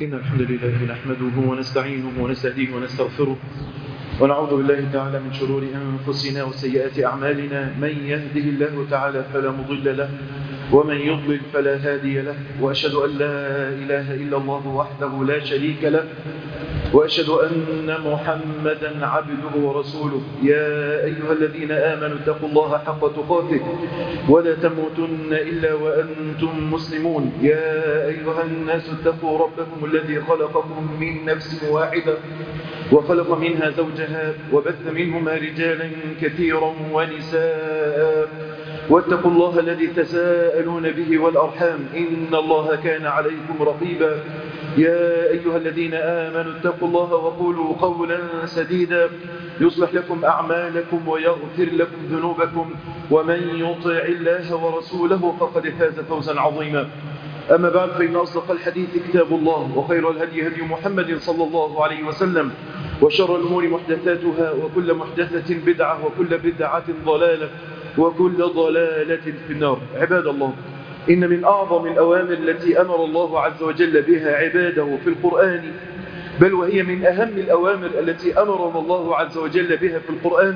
إن الحمد لله نحمده ونستعينه ونستهديه ونستغفره ونعوذ بالله تعالى من شرور أنفسنا وسيئات أعمالنا. من يهده الله تعالى فلا مضل له ومن يضلل فلا هادي له، وأشهد أن لا إله إلا الله وحده لا شريك له، وأشهد أن محمدا عبده ورسوله. يا أيها الذين آمنوا اتقوا الله حق تقاته ولا تموتن إلا وأنتم مسلمون. يا أيها الناس اتقوا ربكم الذي خلقكم من نفس واحدة وخلق منها زوجها وبث منهما رجالا كثيرا ونساء، واتقوا الله الذي تساءلون به والأرحام إن الله كان عليكم رقيبا. يا أيها الذين آمنوا اتقوا الله وقولوا قولا سديدا يصلح لكم أعمالكم ويغفر لكم ذنوبكم، ومن يطع الله ورسوله فقد فاز فوزا عظيما. أما بعد، فإن أصدق الحديث كتاب الله، وخير الهدي هدي محمد صلى الله عليه وسلم، وشر الأمور محدثاتها، وكل محدثة بدعة، وكل بدعة ضلالة، وكل ضلالة في النار. عباد الله، إن من أعظم الأوامر التي أمر الله عز وجل بها عباده في القرآن، بل وهي من أهم الأوامر التي أمرنا الله عز وجل بها في القرآن،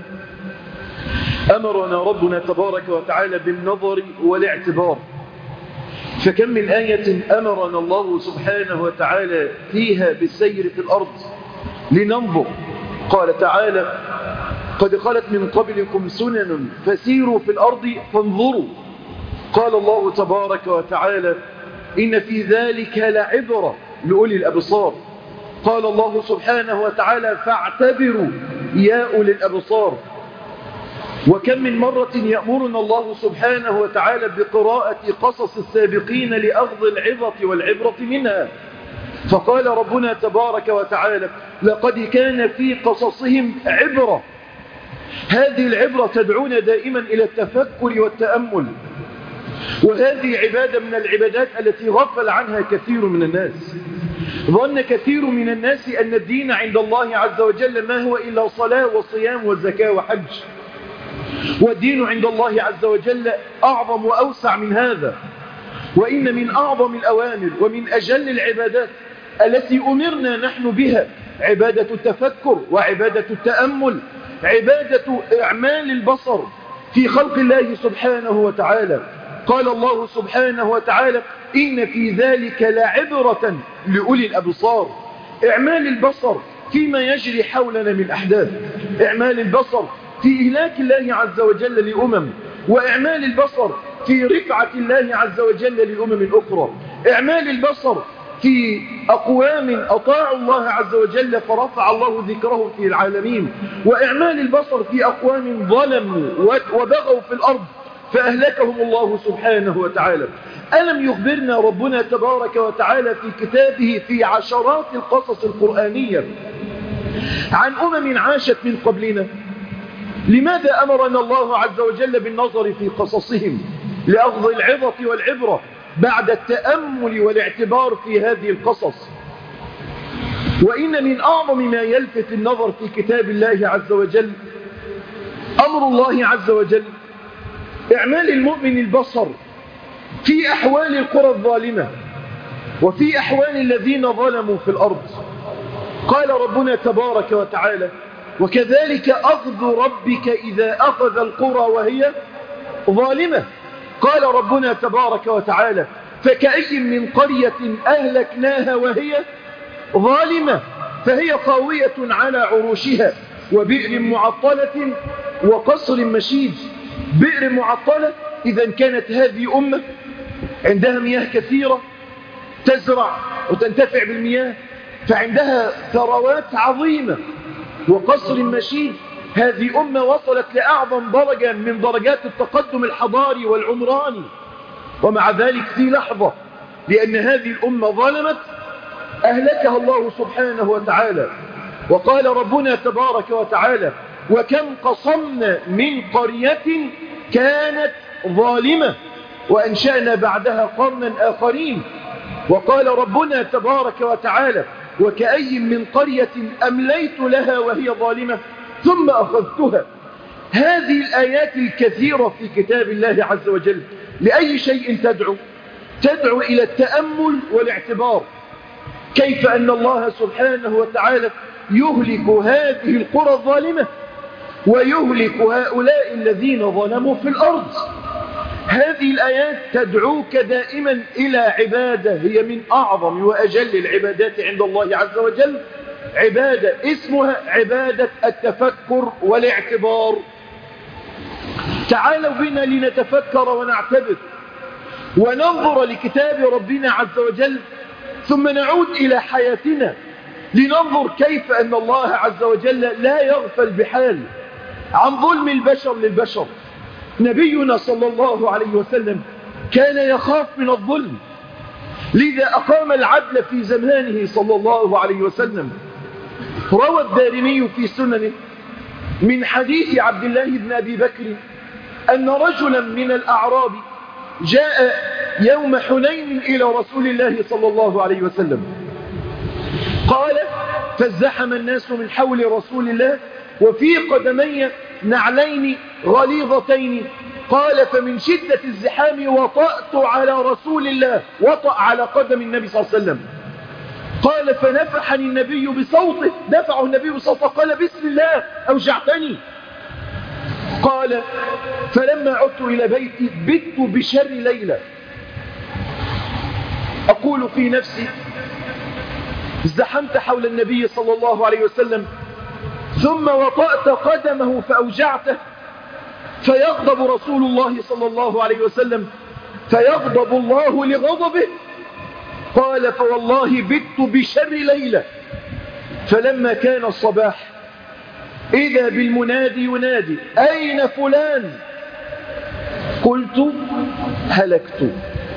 أمرنا ربنا تبارك وتعالى بالنظر والاعتبار. فكم من آية أمرنا الله سبحانه وتعالى فيها بالسير في الأرض لننظر. قال تعالى: قد خلت من قبلكم سنن فسيروا في الأرض فانظروا. قال الله تبارك وتعالى: إن في ذلك لعبرة لأولي الأبصار. قال الله سبحانه وتعالى: فاعتبروا يا أولي الأبصار. وكم من مرة يأمرنا الله سبحانه وتعالى بقراءة قصص السابقين لأخذ العظة والعبرة منها. فقال ربنا تبارك وتعالى: لقد كان في قصصهم عبرة. هذه العبرة تدعونا دائما إلى التفكر والتأمل، وهذه عبادة من العبادات التي غفل عنها كثير من الناس. ظن كثير من الناس أن الدين عند الله عز وجل ما هو إلا صلاة وصيام وزكاة وحج، والدين عند الله عز وجل أعظم وأوسع من هذا. وإن من أعظم الأوامر ومن أجل العبادات التي أمرنا نحن بها عبادة التفكر وعبادة التأمل، عبادة إعمال البصر في خلق الله سبحانه وتعالى. قال الله سبحانه وتعالى: إن في ذلك لعبرة لأولي الأبصار. إعمال البصر فيما يجري حولنا من أحداث، إعمال البصر في إهلاك الله عز وجل لأمم، وإعمال البصر في رفعة الله عز وجل لأمم أخرى، إعمال البصر في أقوام أطاعوا الله عز وجل فرفع الله ذكرهم في العالمين، وإعمال البصر في أقوام ظلموا وبغوا في الأرض فأهلكهم الله سبحانه وتعالى. ألم يخبرنا ربنا تبارك وتعالى في كتابه في عشرات القصص القرآنية عن أمم عاشت من قبلنا؟ لماذا أمرنا الله عز وجل بالنظر في قصصهم؟ لأخذ العظة والعبرة بعد التأمل والاعتبار في هذه القصص. وإن من أعظم ما يلفت النظر في كتاب الله عز وجل أمر الله عز وجل إعمال المؤمن البصر في أحوال القرى الظالمة وفي أحوال الذين ظلموا في الأرض. قال ربنا تبارك وتعالى: وكذلك أخذ ربك إذا أخذ القرى وهي ظالمة. قال ربنا تبارك وتعالى: فكأي من قرية أهلكناها وهي ظالمة فهي خاوية على عروشها وبئر معطلة وقصر مشيد. بئر معطلة إذا كانت هذه أمة عندها مياه كثيرة تزرع وتنتفع بالمياه، فعندها ثروات عظيمة. وقصر مشيد، هذه أمة وصلت لأعظم درجة من درجات التقدم الحضاري والعمراني، ومع ذلك في لحظة لأن هذه الأمة ظلمت أهلكها الله سبحانه وتعالى. وقال ربنا تبارك وتعالى: وكم قصمنا من قرية كانت ظالمة وأنشأنا بعدها قرنا آخرين. وقال ربنا تبارك وتعالى: وكأي من قرية أمليت لها وهي ظالمة ثم أخذتها. هذه الآيات الكثيرة في كتاب الله عز وجل لأي شيء تدعو إلى التأمل والاعتبار. كيف أن الله سبحانه وتعالى يهلك هذه القرى الظالمة ويهلك هؤلاء الذين ظلموا في الأرض. هذه الآيات تدعوك دائما إلى عبادة هي من أعظم وأجل العبادات عند الله عز وجل، عبادة اسمها عبادة التفكر والاعتبار. تعالوا بنا لنتفكر ونعتبر وننظر لكتاب ربنا عز وجل، ثم نعود إلى حياتنا لننظر كيف أن الله عز وجل لا يغفل بحال عن ظلم البشر للبشر. نبينا صلى الله عليه وسلم كان يخاف من الظلم، لذا أقام العدل في زمانه صلى الله عليه وسلم. روى الدارمي في سننه من حديث عبد الله بن أبي بكر أن رجلا من الأعراب جاء يوم حنين إلى رسول الله صلى الله عليه وسلم. قال: فازدحم الناس من حول رسول الله وفي قدمي نعلين غليظتين. قال: فمن شدة الزحام وطأت على رسول الله، وطأ على قدم النبي صلى الله عليه وسلم. قال: فنفحني النبي بصوته، دفعه النبي بصوته، قال: بسم الله أوجعتني. قال: فلما عدت إلى بيتي بت بشر ليلة، أقول في نفسي ازدحمت حول النبي صلى الله عليه وسلم ثم وطأت قدمه فأوجعته، فيغضب رسول الله صلى الله عليه وسلم، فيغضب الله لغضبه. قال: فوالله بت بشر ليلة. فلما كان الصباح إذا بالمنادي ينادي: أين فلان؟ قلت: هلكت.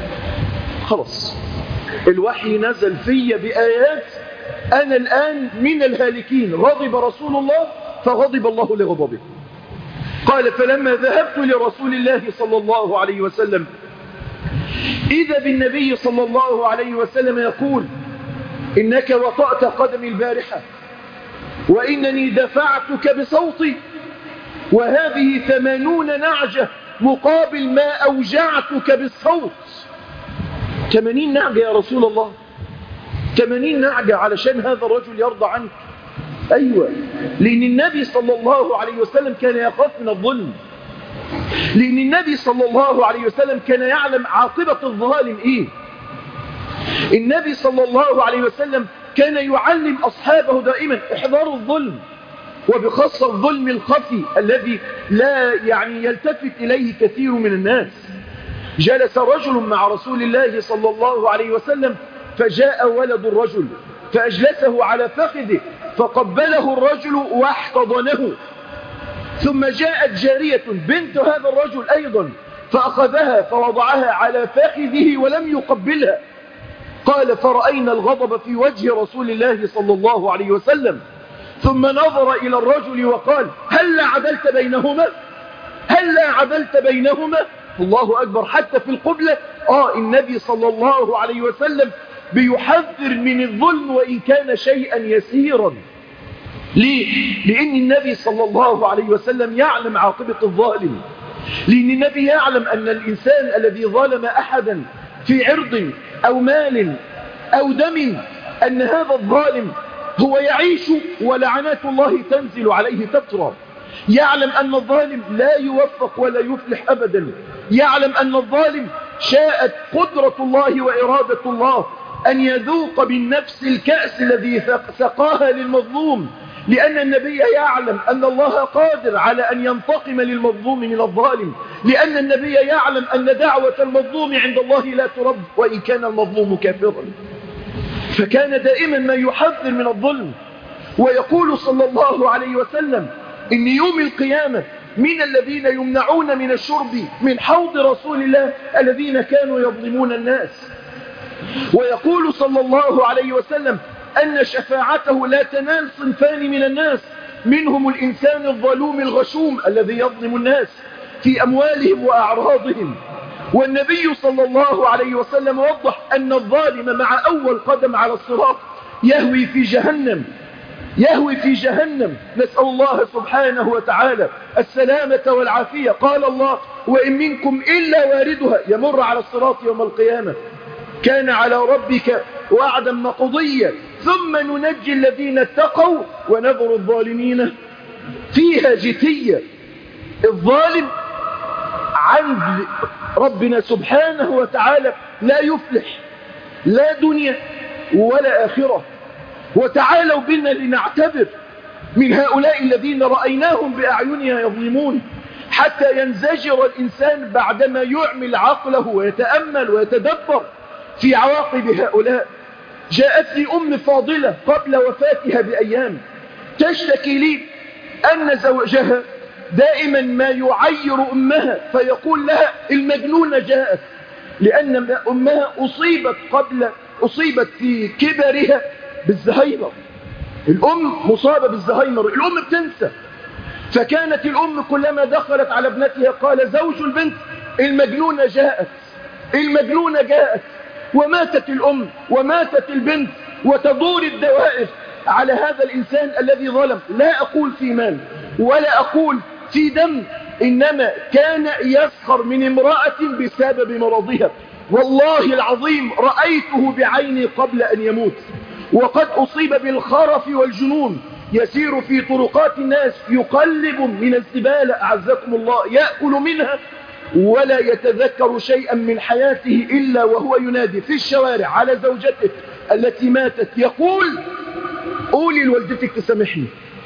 خلاص، الوحي نزل في بآيات، أنا الآن من الهالكين. غضب رسول الله فغضب الله لغضبه. قال: فلما ذهبت لرسول الله صلى الله عليه وسلم إذا بالنبي صلى الله عليه وسلم يقول: إنك وطأت قدمي البارحة وإنني دفعتك بصوتي، وهذه 80 نعجة مقابل ما أوجعتك بالصوت. 80 نعجة يا رسول الله، 80 نعجة علشان هذا الرجل يرضى عنك. أيوة، لأن النبي صلى الله عليه وسلم كان يخاف من الظلم، لأن النبي صلى الله عليه وسلم كان يعلم عاقبة الظالم إيه. النبي صلى الله عليه وسلم كان يعلم أصحابه دائما: احذروا الظلم، وبخاصة الظلم الخفي الذي لا يلتفت إليه كثير من الناس. جلس رجل مع رسول الله صلى الله عليه وسلم، فجاء ولد الرجل فأجلسه على فخذه، فقبله الرجل واحتضنه. ثم جاءت جارية بنت هذا الرجل أيضا فأخذها فوضعها على فخذه ولم يقبلها. قال: فرأينا الغضب في وجه رسول الله صلى الله عليه وسلم، ثم نظر إلى الرجل وقال: هل عدلت بينهما؟ هل عدلت بينهما؟ الله أكبر. حتى في القبلة النبي صلى الله عليه وسلم بيحذر من الظلم وإن كان شيئا يسيرا. ليه؟ لأن النبي صلى الله عليه وسلم يعلم عاقبة الظالم، لأن النبي يعلم أن الإنسان الذي ظلم أحدا في عرض أو مال أو دم، أن هذا الظالم هو يعيش ولعنات الله تنزل عليه تترى. يعلم أن الظالم لا يوفق ولا يفلح أبدا. يعلم أن الظالم شاءت قدرة الله وإرادة الله أن يذوق بالنفس الكأس الذي سقاها للمظلوم، لأن النبي يعلم أن الله قادر على أن ينتقم للمظلوم من الظالم، لأن النبي يعلم أن دعوة المظلوم عند الله لا ترد وإن كان المظلوم كافرا. فكان دائما ما يحذر من الظلم، ويقول صلى الله عليه وسلم: إن يوم القيامة من الذين يمنعون من الشرب من حوض رسول الله الذين كانوا يظلمون الناس. ويقول صلى الله عليه وسلم أن شفاعته لا تنال صنفان من الناس، منهم الإنسان الظلوم الغشوم الذي يظلم الناس في أموالهم وأعراضهم. والنبي صلى الله عليه وسلم وضح أن الظالم مع أول قدم على الصراط يهوي في جهنم، يهوي في جهنم. نسأل الله سبحانه وتعالى السلامة والعافية. قال الله: وإن منكم إلا واردها، يمر على الصراط يوم القيامة، كان على ربك وعدا مقضيا ثم ننجي الذين اتقوا ونذر الظالمين فيها جثيا. الظالم عند ربنا سبحانه وتعالى لا يفلح لا دنيا ولا آخرة. وتعالوا بنا لنعتبر من هؤلاء الذين رأيناهم بأعيننا يظلمون، حتى ينزجر الإنسان بعدما يعمل عقله ويتأمل ويتدبر في عواقب هؤلاء. جاءتني أم فاضلة قبل وفاتها بأيام تشتكي لي أن زوجها دائما ما يعير أمها فيقول لها المجنونة جاءت، لأن أمها أصيبت في كبرها بالزهايمر. الأم مصابة بالزهايمر، الأم بتنسى. فكانت الأم كلما دخلت على ابنتها قال زوج البنت المجنونة جاءت المجنونة جاءت، وماتت الأم وماتت البنت، وتدور الدوائر على هذا الإنسان الذي ظلم. لا أقول في مال ولا أقول في دم، إنما كان يسخر من امرأة بسبب مرضها. والله العظيم رأيته بعيني قبل أن يموت، وقد أصيب بالخرف والجنون، يسير في طرقات الناس يقلب من الزبالة أعزكم الله يأكل منها ولا يتذكر شيئا من حياته إلا وهو ينادي في الشوارع على زوجته التي ماتت يقول قولي لوالدتك تسامحني.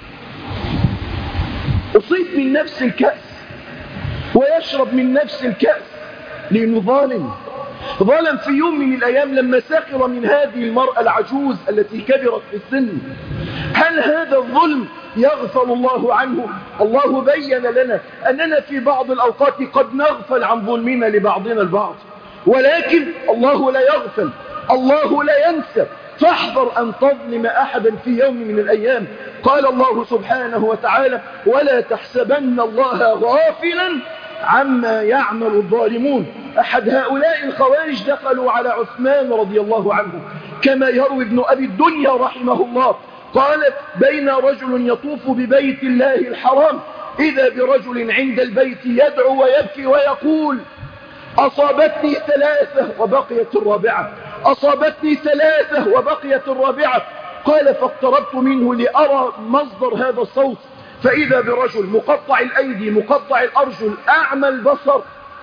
أصيب من نفس الكأس ويشرب من نفس الكأس لأنه ظالم في يوم من الأيام لما سخر من هذه المرأة العجوز التي كبرت في السن. هل هذا الظلم يغفل الله عنه؟ الله بين لنا أننا في بعض الأوقات قد نغفل عن ظلمنا لبعضنا البعض، ولكن الله لا يغفل، الله لا ينسى. فاحذر أن تظلم أحدا في يوم من الأيام. قال الله سبحانه وتعالى ولا تحسبن الله غافلا عما يعمل الظالمون. أحد هؤلاء الخوارج دخلوا على عثمان رضي الله عنه كما يروي ابن أبي الدنيا رحمه الله، قال بين رجل يطوف ببيت الله الحرام إذا برجل عند البيت يدعو ويبكي ويقول أصابتني 3 وبقيت الرابعة، أصابتني 3 وبقيت الرابعة. قال فاقتربت منه لأرى مصدر هذا الصوت، فإذا برجل مقطع الأيدي مقطع الأرجل أعمى البصر،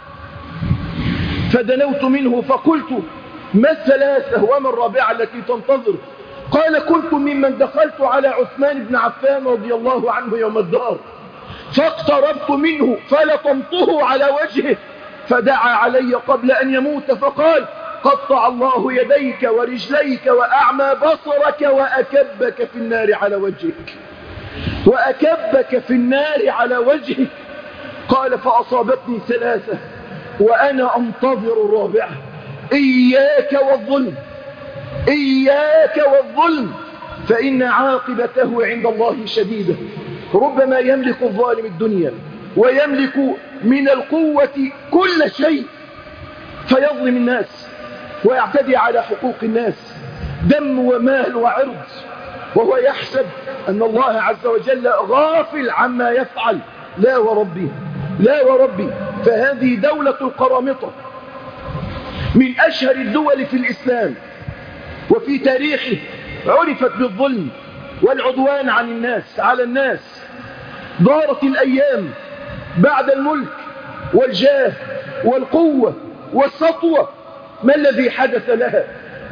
فدنوت منه فقلت ما 3 وما الرابعة التي تنتظر؟ قال كنت ممن دخلت على عثمان بن عفان رضي الله عنه يوم الدار، فاقتربت منه فلطمته على وجهه فدعا علي قبل أن يموت فقال قطع الله يديك ورجليك وأعمى بصرك وأكبك في النار على وجهك، وأكبك في النار على وجهك. قال فأصابتني 3 وأنا أنتظر الرابعة. إياك والظلم، إياك والظلم، فإن عاقبته عند الله شديدة. ربما يملك الظالم الدنيا ويملك من القوة كل شيء فيظلم الناس ويعتدي على حقوق الناس دم ومال وعرض، وهو يحسب أن الله عز وجل غافل عما يفعل. لا وربي، لا وربي. فهذه دولة القرامطة من أشهر الدول في الإسلام، وفي تاريخه عرفت بالظلم والعدوان عن الناس على الناس. دارت الأيام بعد الملك والجاه والقوة والسطوة، ما الذي حدث لها؟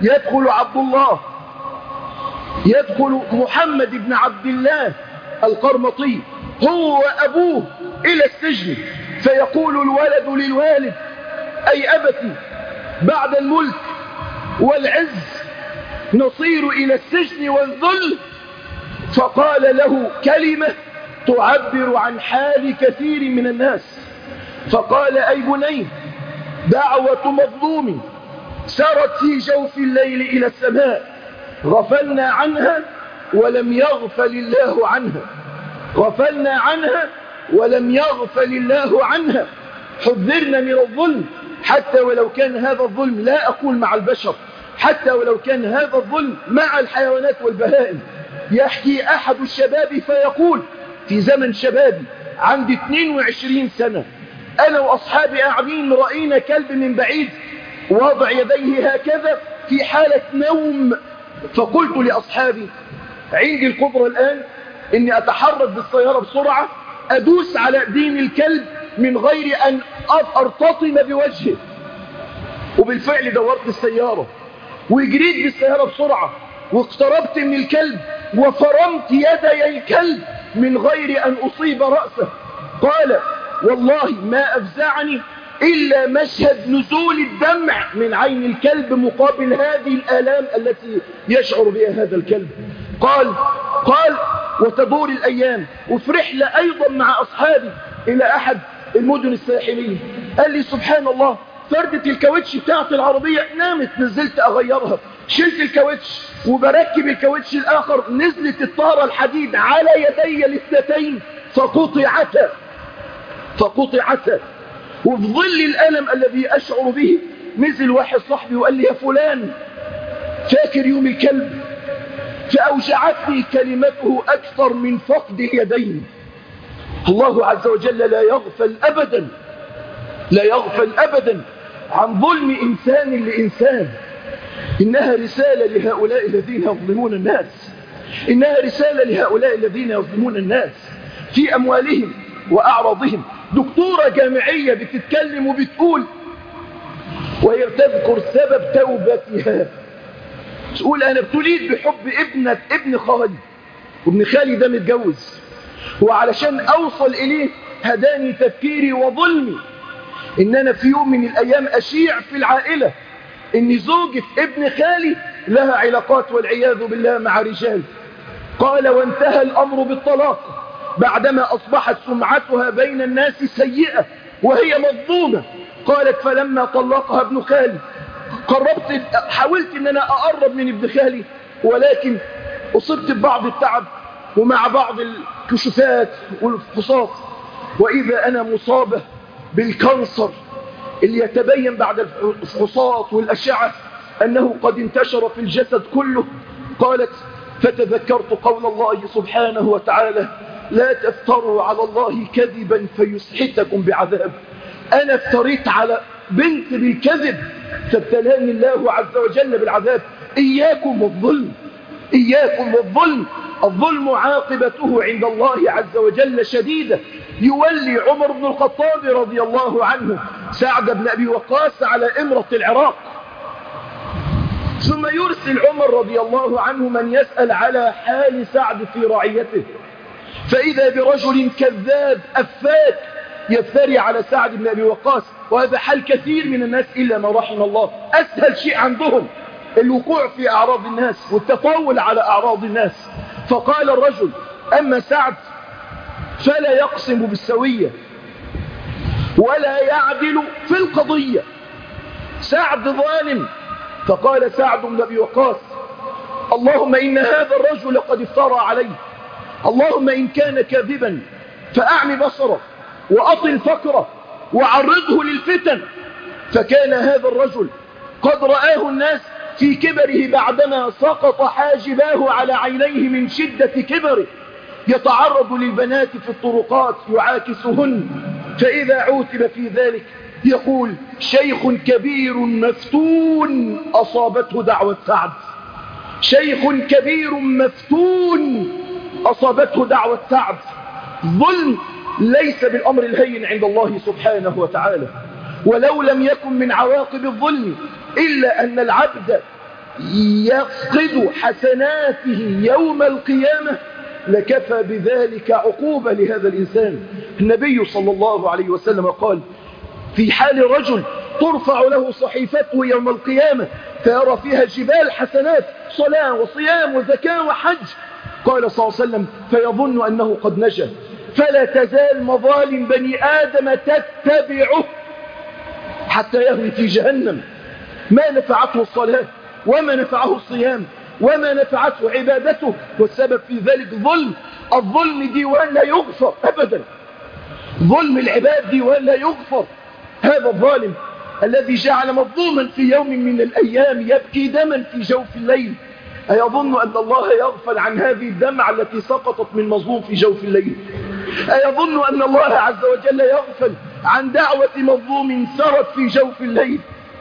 يدخل محمد بن عبد الله القرمطي هو وأبوه إلى السجن، فيقول الولد للوالد أي أبتي بعد الملك والعز نصير إلى السجن والذل. فقال له كلمة تعبر عن حال كثير من الناس، فقال أي بني دعوة مظلوم سرت في جوف الليل إلى السماء، غفلنا عنها ولم يغفل الله عنها، غفلنا عنها ولم يغفل الله عنها. حذرنا من الظلم، حتى ولو كان هذا الظلم، لا أقول مع البشر، حتى ولو كان هذا الظلم مع الحيوانات والبهائم. يحكي أحد الشباب فيقول في زمن شبابي عندي 22 سنة أنا وأصحابي قاعدين رأينا كلب من بعيد وضع يديه هكذا في حالة نوم. فقلت لأصحابي عندي القدرة الآن إني أتحرك بالسيارة بسرعة أدوس على دين الكلب من غير أن أرتطم بوجهه. وبالفعل دورت السيارة وجريت بالسيارة بسرعة واقتربت من الكلب وفرمت يدي الكلب من غير أن أصيب رأسه. قال والله ما أفزعني إلا مشهد نزول الدمع من عين الكلب مقابل هذه الآلام التي يشعر بها هذا الكلب. قال وتدور الأيام وفي رحلة أيضا مع أصحابي إلى أحد المدن الساحلية. قال لي سبحان الله فردة الكاوتش بتاعت العربية نامت، نزلت أغيرها، شلت الكاوتش وبركب الكاوتش الآخر، نزلت الطارة الحديد على يدي الاثنتين فقطعتا. وفي ظل الألم الذي أشعر به نزل واحد صاحبي وقال لي يا فلان فاكر يوم الكلب؟ فأوجعتني كلمته أكثر من فقد اليدين. الله عز وجل لا يغفل أبدا عن ظلم إنسان لإنسان. إنها رسالة لهؤلاء الذين يظلمون الناس في أموالهم وأعراضهم. دكتورة جامعية بتتكلم وبتقول وهي تذكر سبب توبتها، تقول أنا ابتليت بحب ابن خالي، وابن خالي ده متجوز، وعلشان أوصل إليه هداني تفكيري وظلمي إن أنا في يوم من الأيام أشيع في العائلة إن زوجة ابن خالي لها علاقات والعياذ بالله مع رجال. قال وانتهى الأمر بالطلاق بعدما أصبحت سمعتها بين الناس سيئة وهي مظلومة. قالت فلما طلقها ابن خالي حاولت ان انا اقرب من ابن خالي، ولكن اصبت ببعض التعب ومع بعض الكشوفات والفحوصات، واذا انا مصابة بالكانسر اللي يتبين بعد الفحوصات والاشعة انه قد انتشر في الجسد كله. قالت فتذكرت قول الله سبحانه وتعالى لا تفتروا على الله كذبا فيسحتكم بعذاب. انا افتريت على بنت بالكذب فابتلاني الله عز وجل بالعذاب. إياكم والظلم، الظلم عاقبته عند الله عز وجل شديدة. يولي عمر بن الخطاب رضي الله عنه سعد بن أبي وقاص على إمرة العراق، ثم يرسل عمر رضي الله عنه من يسأل على حال سعد في رعيته، فإذا برجل كذاب أفاك يفتري على سعد بن أبي وقاص. وهذا حال كثير من الناس إلا ما رحم الله. أسهل شيء عندهم الوقوع في أعراض الناس والتطاول على أعراض الناس. فقال الرجل أما سعد فلا يقسم بالسوية ولا يعدل في القضية، سعد ظالم. فقال سعد بن أبي وقاص اللهم إن هذا الرجل قد افترى عليه، اللهم إن كان كاذبا فأعمي بصره وأطل فكره وعرضه للفتن. فكان هذا الرجل قد رآه الناس في كبره بعدما سقط حاجباه على عينيه من شدة كبره، يتعرض للبنات في الطرقات يعاكسهن، فإذا عوتب في ذلك يقول شيخ كبير مفتون أصابته دعوة سعد، شيخ كبير مفتون أصابته دعوة سعد. ظلم ليس بالأمر الهين عند الله سبحانه وتعالى. ولو لم يكن من عواقب الظلم إلا أن العبد يفقد حسناته يوم القيامة لكفى بذلك عقوبة لهذا الإنسان. النبي صلى الله عليه وسلم قال في حال رجل ترفع له صحيفته يوم القيامة فيرى فيها جبال حسنات، صلاة وصيام وزكاة وحج، قال صلى الله عليه وسلم فيظن أنه قد نجا، فلا تزال مظالم بني آدم تتبعه حتى يهوي في جهنم. ما نفعته الصلاة وما نفعه الصيام وما نفعته عبادته، والسبب في ذلك ظلم. الظلم ديوان لا يغفر أبدا، ظلم العباد ديوان لا يغفر. هذا الظالم الذي جعل مظلوما في يوم من الأيام يبكي دما في جوف الليل، أيظن أن الله يغفل عن هذه الدمعة التي سقطت من مظلوم في جوف الليل؟ أيظن أن الله عز وجل يغفل عن دعوة مظلوم سرت في جوف الليل؟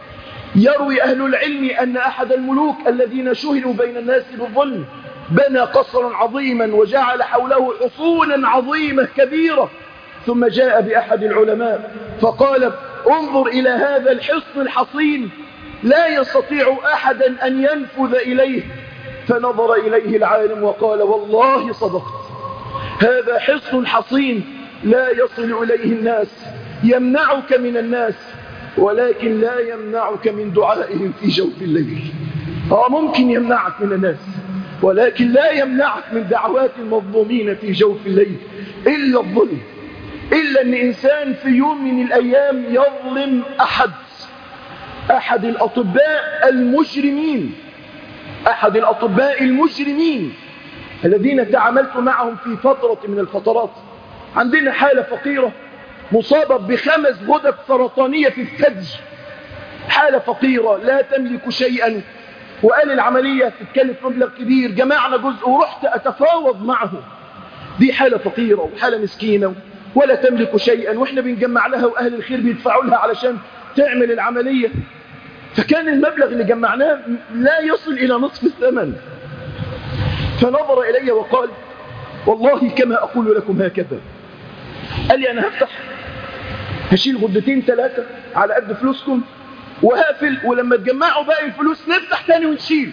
يروي أهل العلم أن أحد الملوك الذين شهروا بين الناس بالظلم بنى قصرا عظيما وجعل حوله حصونا عظيمة كبيرة، ثم جاء بأحد العلماء فقال انظر إلى هذا الحصن الحصين لا يستطيع أحدا أن ينفذ إليه، فنظر إليه العالم وقال والله صدقت، هذا حصن حصين لا يصل إليه الناس، يمنعك من الناس ولكن لا يمنعك من دعائهم في جوف الليل. ممكن يمنعك من الناس ولكن لا يمنعك من دعوات المظلومين في جوف الليل إلا الظلم، إلا أن إنسان في يوم من الأيام يظلم أحد الأطباء المجرمين، أحد الأطباء المجرمين الذين تعاملت معهم في فترة من الفترات. عندنا حالة فقيرة مصابة ب5 غدد سرطانية في الثدي، حالة فقيرة لا تملك شيئا، وقال العملية تتكلف مبلغ كبير، جمعنا جزء ورحت أتفاوض معه. دي حالة فقيرة وحالة مسكينة ولا تملك شيئا، وإحنا بنجمع لها وأهل الخير بيدفعوا لها علشان تعمل العملية، فكان المبلغ اللي جمعناه لا يصل إلى نصف الثمن. فنظر إلي وقال والله كما أقول لكم هكذا، قال لي أنا هشيل غدتين 3 على قد فلوسكم وهقفل، ولما تجمعوا باقي الفلوس نفتح تاني ونشيل.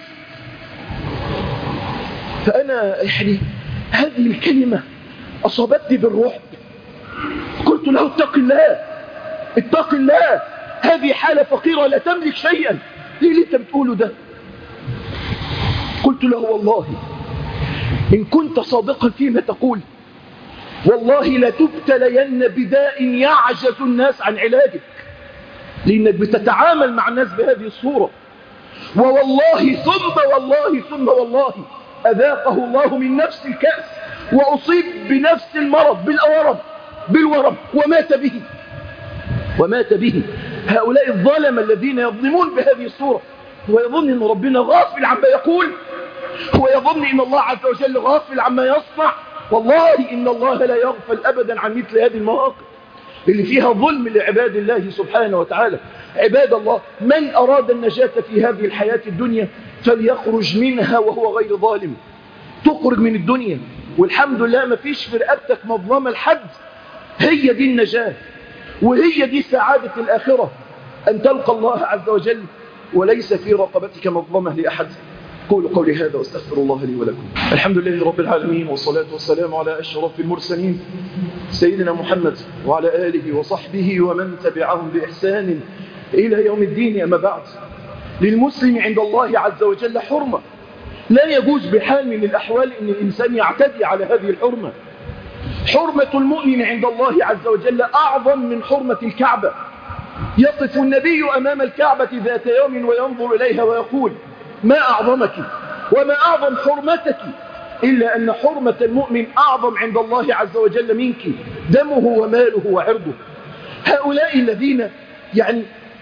فأنا يعني هذه الكلمة أصابتني بالرعب، قلت له اتق الله اتق الله، هذه حالة فقيرة لا تملك شيئا، ليه اللي انت بتقوله ده؟ قلت له والله إن كنت صادقا فيما تقول والله لتبتلين بداء يعجز الناس عن علاجك، لأنك بتتعامل مع الناس بهذه الصورة. ووالله ثم والله أذاقه الله من نفس الكأس وأصيب بنفس المرض بالورم ومات به. هؤلاء الظالم الذين يظلمون بهذه الصورة، هو يظن أن ربنا غافل عما يقول، هو يظن أن الله عز وجل غافل عما يصنع. والله إن الله لا يغفل أبدا عن مثل هذه المواقف اللي فيها ظلم لعباد الله سبحانه وتعالى. عباد الله، من أراد النجاة في هذه الحياة الدنيا فليخرج منها وهو غير ظالم. تخرج من الدنيا والحمد لله ما فيش في رقبتك مظلمة لحد، هي دي النجاة وهي دي سعادة الآخرة، أن تلقى الله عز وجل وليس في رقبتك مظلمة لأحد. قولوا قولي هذا واستغفر الله لي ولكم. الحمد لله رب العالمين، والصلاة والسلام على أشرف المرسلين سيدنا محمد وعلى آله وصحبه ومن تبعهم بإحسان إلى يوم الدين. أما بعد، للمسلم عند الله عز وجل حرمة لا يجوز بحال من الأحوال أن الإنسان يعتدي على هذه الحرمة. حرمة المؤمن عند الله عز وجل أعظم من حرمة الكعبة. يقف النبي أمام الكعبة ذات يوم وينظر إليها ويقول ما أعظمك وما أعظم حرمتك، إلا أن حرمة المؤمن أعظم عند الله عز وجل منك، دمه وماله وعرضه. هؤلاء الذين يعني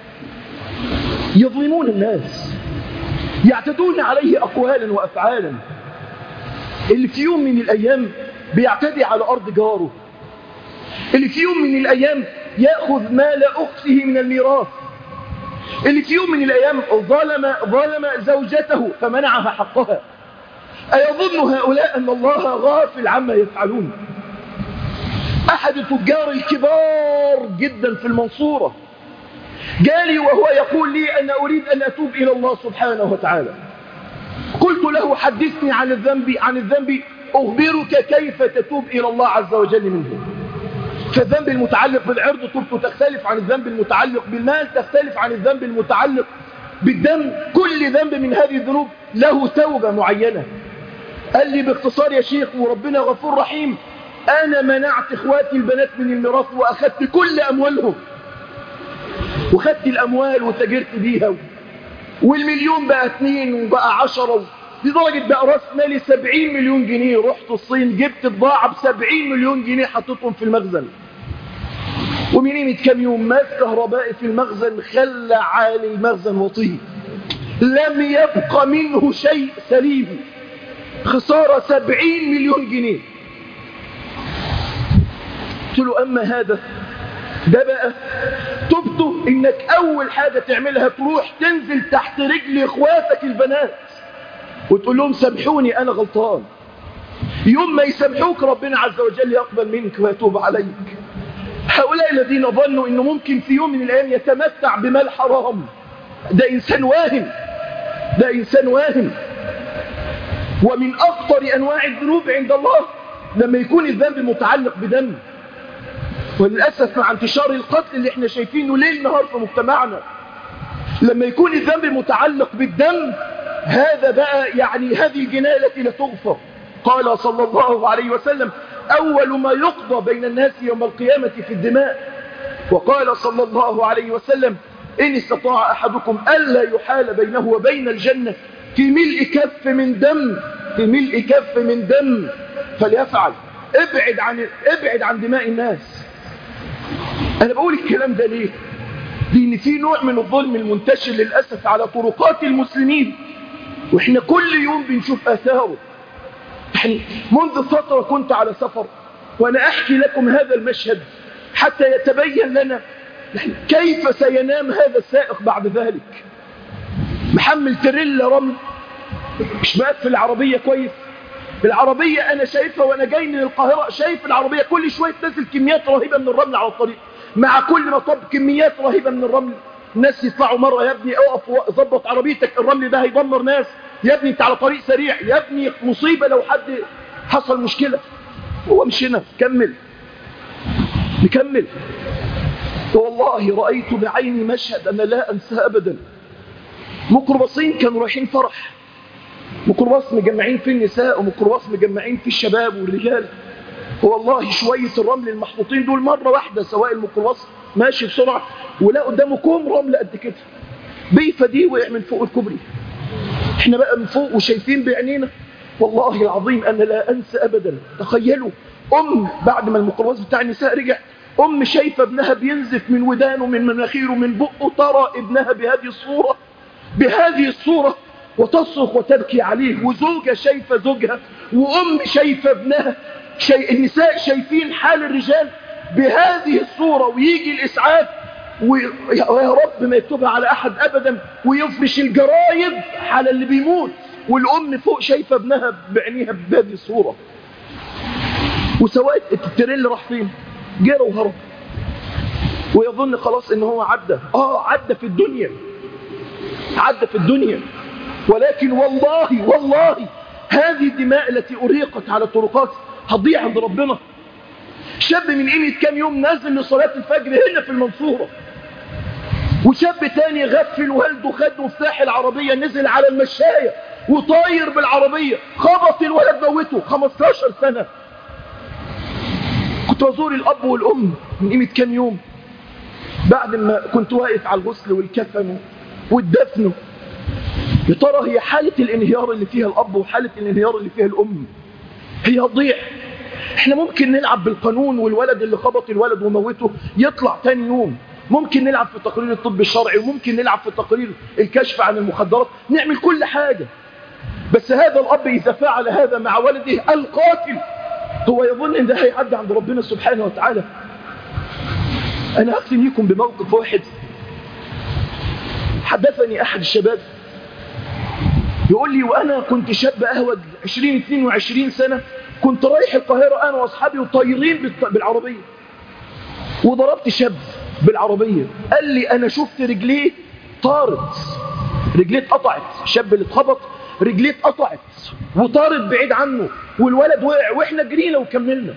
يظلمون الناس، يعتدون عليه أقوالا وأفعالا، اللي في يوم من الأيام بيعتدي على أرض جاره، اللي في يوم من الأيام يأخذ مال أخته من الميراث، اللي في يوم من الأيام ظلم زوجته فمنعها حقها. أيظن هؤلاء أن الله غافل عما يفعلون؟ أحد التجار الكبار جدا في المنصورة جالي وهو يقول لي أن أريد أن أتوب إلى الله سبحانه وتعالى. قلت له حدثني عن الذنب أخبرك كيف تتوب إلى الله عز وجل منه. فالذنب المتعلق بالعرض توبته تختلف عن الذنب المتعلق بالمال، تختلف عن الذنب المتعلق بالدم. كل ذنب من هذه الذنوب له توبة معينة. قال لي باختصار يا شيخ وربنا غفور رحيم، أنا منعت إخواتي البنات من الميراث وأخذت كل أموالهم، وخدت الأموال وتجرت بيها، والمليون بقى 2 وبقى 10، لدرجة بقى رأس مالي 70 مليون جنيه. رحت الصين جبت بضاعة ب70 مليون جنيه حطيتهم في المخزن، ومن قيمة كام يوم ماس كهربائي في المخزن خلى عالي المخزن وطيه، لم يبقى منه شيء سليم، خسارة 70 مليون جنيه. قلت له أما هذا ده بقى تبته انك اول حاجة تعملها تروح تنزل تحت رجل اخواتك البنات وتقول لهم سامحوني انا غلطان. يوم ما يسامحوك ربنا عز وجل يقبل منك ويتوب عليك. هؤلاء الذين ظنوا انه ممكن في يوم من الايام يتمتع بمال حرام، ده انسان واهم، ده انسان واهم. ومن اخطر انواع الذنوب عند الله لما يكون الذنب متعلق بدم. وللاسف مع انتشار القتل اللي احنا شايفينه ليل نهار في مجتمعنا، لما يكون الذنب متعلق بالدم، هذا بقى يعني هذه الجناية التي لا تغفر. قال صلى الله عليه وسلم أول ما يقضى بين الناس يوم القيامة في الدماء. وقال صلى الله عليه وسلم إن استطاع أحدكم ألا يحال بينه وبين الجنة في ملء كف من دم، في ملء كف من دم فليفعل. ابعد عن دماء الناس. أنا بقول الكلام ده ليه؟ لأن في نوع من الظلم المنتشر للأسف على طرقات المسلمين، وإحنا كل يوم بنشوف آثاره. يعني منذ فترة كنت على سفر وأنا أحكي لكم هذا المشهد حتى يتبين لنا كيف سينام هذا السائق بعد ذلك. محمل تريلا رمل، مش مقفل العربية كويس. العربية أنا شايفها وأنا جاي من القاهرة، شايف العربية كل شوية تنزل كميات رهيبة من الرمل على الطريق، مع كل مطب كميات رهيبة من الرمل. الناس يطلعوا مرة يا ابني اقف ظبط عربيتك، الرمل ده هيدمر ناس، يا ابني انت على طريق سريع، يا ابني مصيبة لو حد حصل مشكلة. هو مش هنا، نكمل. والله رأيت بعيني مشهد أنا لا أنساه أبدا. ميكروباصين كانوا رايحين فرح، ميكروباص مجمعين فيه النساء وميكروباص مجمعين فيه الشباب والرجال. والله شوية الرمل المحطوطين دول مرة واحدة سواء الميكروباص ماشي بسرعة ولا قدامه كوم رمل قد كده، بيفا دي وقع من فوق الكوبري. احنا بقى من فوق وشايفين بعينينا. والله العظيم أنا لا أنسى أبدا. تخيلوا بعد ما الميكروباص بتاع النساء رجع، شايفة ابنها بينزف من ودانه من مناخيره من بقه، ترى ابنها بهذه الصورة وتصرخ وتبكي عليه، وزوجة شايفة زوجها، شايفة ابنها، النساء شايفين حال الرجال بهذه الصورة. ويجي الإسعاف ويا رب ما يكتبها على أحد أبدا، ويفرش الجرايد على اللي بيموت، والأم فوق شايفة ابنها بعينيها بهذه الصورة. وسواء التريل راح فين؟ جرى وهرب ويظن خلاص ان هو عدى في الدنيا. ولكن والله هذه الدماء التي أريقت على الطرقات هتضيع عند ربنا. شاب من قيمة كام يوم نازل لصلاة الفجر هنا في المنصورة، وشاب تاني غفل والده خد مفتاح العربية نزل على المشاية وطاير بالعربية، خبط الولد موته 15 سنة. كنت أزور الأب والأم من قيمة كام يوم بعد ما كنت واقف على الغسل والكفن والدفن. يا ترى هي حالة الانهيار اللي فيها الأب وحالة الانهيار اللي فيها الأم هي هتضيع. احنا ممكن نلعب بالقانون والولد اللي خبط الولد وموته يطلع تاني يوم، ممكن نلعب في تقرير الطب الشرعي، وممكن نلعب في تقرير الكشف عن المخدرات، نعمل كل حاجة. بس هذا الأب إذا فعل هذا مع ولده القاتل هو يظن ان ده هيعدي عند ربنا سبحانه وتعالى. أنا أختم لكم بموقف واحد حدثني أحد الشباب، يقول لي وأنا كنت شاب أهوج 20-22 سنة، كنت رايح القاهرة أنا وأصحابي وطايرين بالعربية، وضربت شاب بالعربية. قال لي أنا شفت رجليه طارت، رجليه اتقطعت، الشاب اللي اتخبط رجليه اتقطعت وطارت بعيد عنه، والولد وقع وإحنا جرينا وكملنا.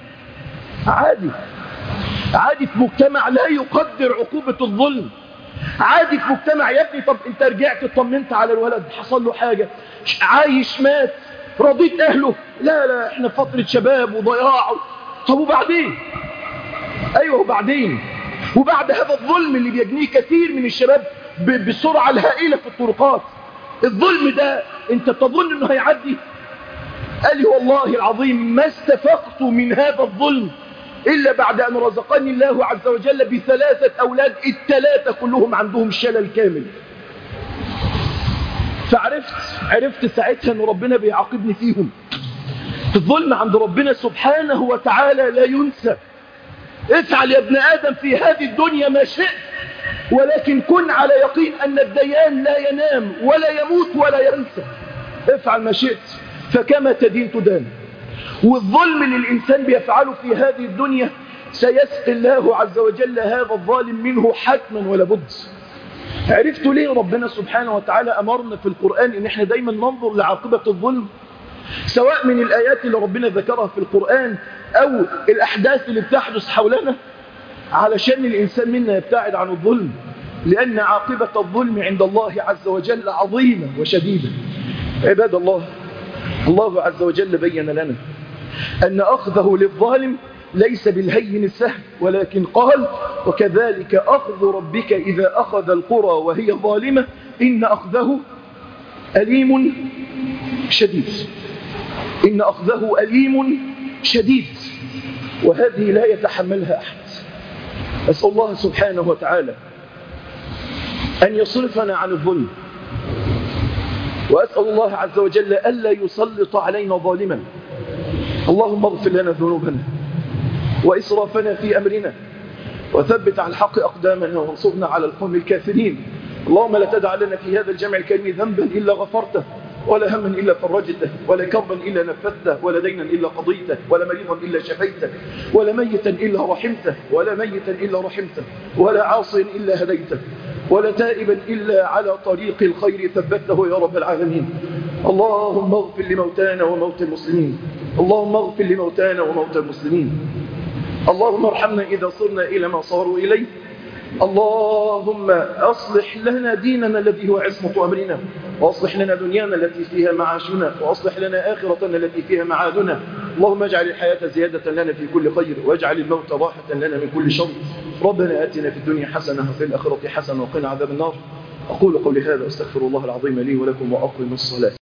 عادي في مجتمع لا يقدر عقوبة الظلم. عادي في مجتمع يا ابني طب انت رجعت اطمنت على الولد حصل له حاجة، عايش مات، رضيت اهله، لا احنا فترة شباب وضياع. طب وبعدين؟ ايوه وبعد هذا الظلم اللي بيجنيه كثير من الشباب بالسرعة الهائلة في الطرقات، الظلم ده انت تظن انه هيعدي؟ قال لي والله العظيم ما استفقت من هذا الظلم إلا بعد أن رزقني الله عز وجل ب3 أولاد، ال3 كلهم عندهم شلل كامل. فعرفت ساعتها أن ربنا بيعاقبني فيهم. الظلم عند ربنا سبحانه وتعالى لا ينسى. افعل يا ابن آدم في هذه الدنيا ما شئت، ولكن كن على يقين أن الديان لا ينام ولا يموت ولا ينسى. افعل ما شئت فكما تدين تدان. والظلم اللي الإنسان بيفعله في هذه الدنيا سيسقي الله عز وجل هذا الظالم منه حتما ولا بد. عرفتوا ليه ربنا سبحانه وتعالى أمرنا في القرآن إن احنا دايما ننظر لعاقبة الظلم، سواء من الآيات اللي ربنا ذكرها في القرآن أو الأحداث اللي بتحدث حولنا، علشان الإنسان منا يبتعد عن الظلم، لأن عاقبة الظلم عند الله عز وجل عظيمة وشديدة. عباد الله، الله عز وجل بين لنا أن أخذه للظالم ليس بالهين السهل، ولكن قال وكذلك أخذ ربك إذا أخذ القرى وهي ظالمة إن أخذه أليم شديد. إن أخذه أليم شديد، وهذه لا يتحملها أحد. أسأل الله سبحانه وتعالى أن يصرفنا عن الظلم، وأسأل الله عز وجل ألا يسلط علينا ظالما. اللهم اغفر لنا ذنوبنا وإسرافنا في أمرنا، وثبت على الحق أقدامنا، وانصرنا على القوم الكافرين. اللهم لا تدع لنا في هذا الجمع الكريم ذنبا إلا غفرته، ولا هما إلا فرجته، ولا كربا إلا نفذته، ولا دينا إلا قضيته، ولا مريضا إلا شفيته، ولا ميتا إلا رحمته، ولا ميتا إلا رحمته، ولا عاصيا إلا هديته، ولا تائبا إلا على طريق الخير ثبته يا رب العالمين. اللهم اغفر لموتانا وموتى المسلمين، اللهم اغفر لموتانا وموتى المسلمين. اللهم ارحمنا إذا صرنا إلى ما صاروا إليه. اللهم أصلح لنا ديننا الذي هو عصمة أمرنا، وأصلح لنا دنيانا التي فيها معاشنا، وأصلح لنا آخرتنا التي فيها معادنا. اللهم اجعل الحياة زيادة لنا في كل خير، واجعل الموت راحة لنا من كل شر. ربنا آتنا في الدنيا حسنة وفي الآخرة حسنة وقنا عذاب النار. أقول قولي هذا واستغفر الله العظيم لي ولكم وأقم الصلاة.